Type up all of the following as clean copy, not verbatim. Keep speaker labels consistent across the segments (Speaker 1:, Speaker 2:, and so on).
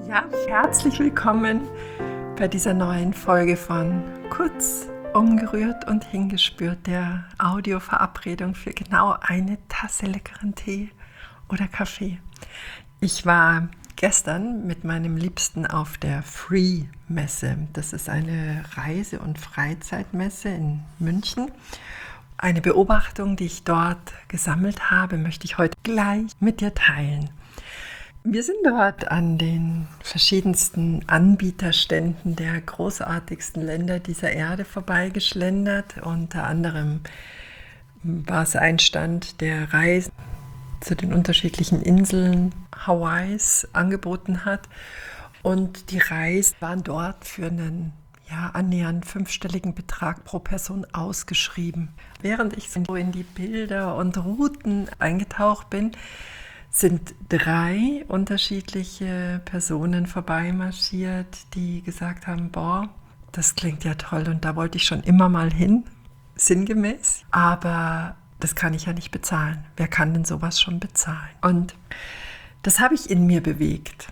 Speaker 1: Ja, herzlich willkommen bei dieser neuen Folge von Kurz, umgerührt und hingespürt, der Audioverabredung für genau eine Tasse leckeren Tee oder Kaffee. Ich war gestern mit meinem Liebsten auf der Free-Messe. Das ist eine Reise- und Freizeitmesse in München. Eine Beobachtung, die ich dort gesammelt habe, möchte ich heute gleich mit dir teilen. Wir sind dort an den verschiedensten Anbieterständen der großartigsten Länder dieser Erde vorbeigeschlendert. Unter anderem war es ein Stand, der Reisen zu den unterschiedlichen Inseln Hawaiis angeboten hat. Und die Reisen waren dort für einen annähernd 5-stelligen Betrag pro Person ausgeschrieben. Während ich so in die Bilder und Routen eingetaucht bin, sind 3 unterschiedliche Personen vorbeimarschiert, die gesagt haben, boah, das klingt ja toll und da wollte ich schon immer mal hin, sinngemäß, aber das kann ich ja nicht bezahlen. Wer kann denn sowas schon bezahlen? Und das habe ich in mir bewegt.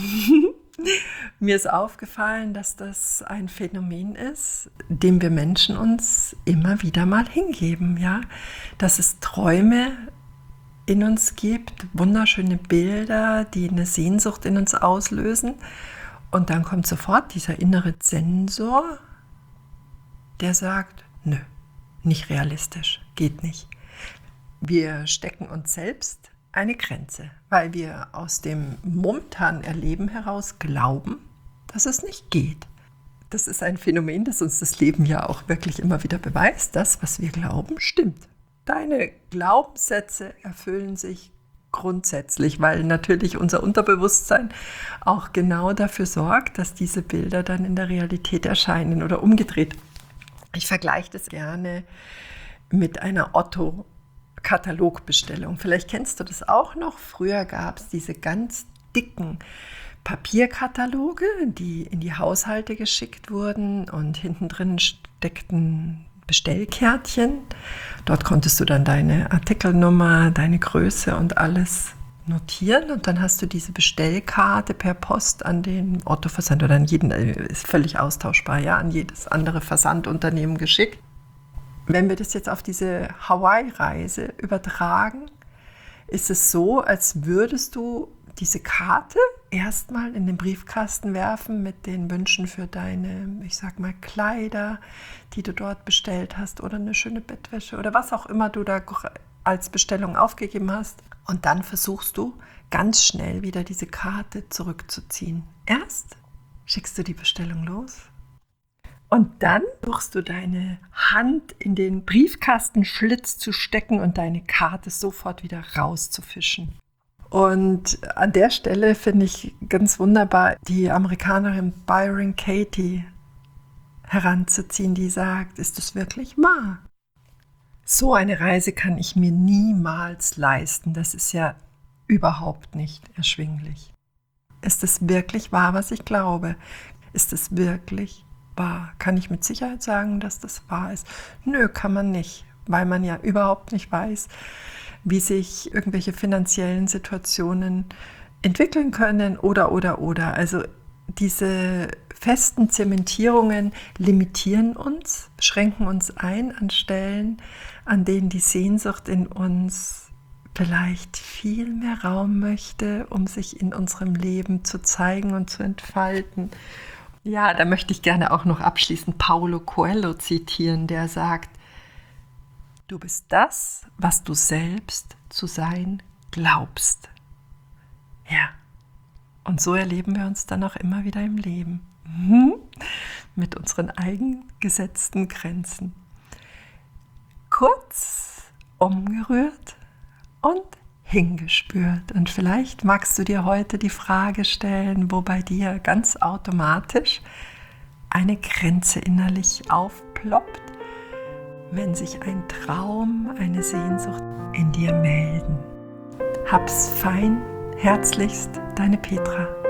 Speaker 1: Mir ist aufgefallen, dass das ein Phänomen ist, dem wir Menschen uns immer wieder mal hingeben, ja, dass es Träume in uns gibt, wunderschöne Bilder, die eine Sehnsucht in uns auslösen. Und dann kommt sofort dieser innere Zensor, der sagt, nö, nicht realistisch, geht nicht. Wir stecken uns selbst eine Grenze, weil wir aus dem momentanen Erleben heraus glauben, dass es nicht geht. Das ist ein Phänomen, das uns das Leben ja auch wirklich immer wieder beweist. Das, was wir glauben, stimmt. Deine Glaubenssätze erfüllen sich grundsätzlich, weil natürlich unser Unterbewusstsein auch genau dafür sorgt, dass diese Bilder dann in der Realität erscheinen oder umgedreht. Ich vergleiche das gerne mit einer Otto-Katalogbestellung. Vielleicht kennst du das auch noch. Früher gab es diese ganz dicken Papierkataloge, die in die Haushalte geschickt wurden und hinten drin steckten Bestellkärtchen. Dort konntest du dann deine Artikelnummer, deine Größe und alles notieren und dann hast du diese Bestellkarte per Post an den Otto-Versand oder an jeden, ist völlig austauschbar, ja, an jedes andere Versandunternehmen geschickt. Wenn wir das jetzt auf diese Hawaii-Reise übertragen, ist es so, als würdest du diese Karte erstmal in den Briefkasten werfen mit den Wünschen für deine, ich sag mal, Kleider, die du dort bestellt hast oder eine schöne Bettwäsche oder was auch immer du da als Bestellung aufgegeben hast. Und dann versuchst du ganz schnell wieder diese Karte zurückzuziehen. Erst schickst du die Bestellung los und dann versuchst du deine Hand in den Briefkastenschlitz zu stecken und deine Karte sofort wieder rauszufischen. Und an der Stelle finde ich ganz wunderbar, die Amerikanerin Byron Katie heranzuziehen, die sagt, ist das wirklich wahr? So eine Reise kann ich mir niemals leisten. Das ist ja überhaupt nicht erschwinglich. Ist es wirklich wahr, was ich glaube? Ist es wirklich wahr? Kann ich mit Sicherheit sagen, dass das wahr ist? Nö, kann man nicht, weil man ja überhaupt nicht weiß, wie sich irgendwelche finanziellen Situationen entwickeln können oder. Also diese festen Zementierungen limitieren uns, schränken uns ein an Stellen, an denen die Sehnsucht in uns vielleicht viel mehr Raum möchte, um sich in unserem Leben zu zeigen und zu entfalten. Ja, da möchte ich gerne auch noch abschließend Paulo Coelho zitieren, der sagt, du bist das, was du selbst zu sein glaubst. Ja, und so erleben wir uns dann auch immer wieder im Leben. Mit unseren eigen gesetzten Grenzen. Kurz, umgerührt und hingespürt. Und vielleicht magst du dir heute die Frage stellen, wo bei dir ganz automatisch eine Grenze innerlich aufploppt, wenn sich ein Traum, eine Sehnsucht in dir melden. Hab's fein, herzlichst, deine Petra.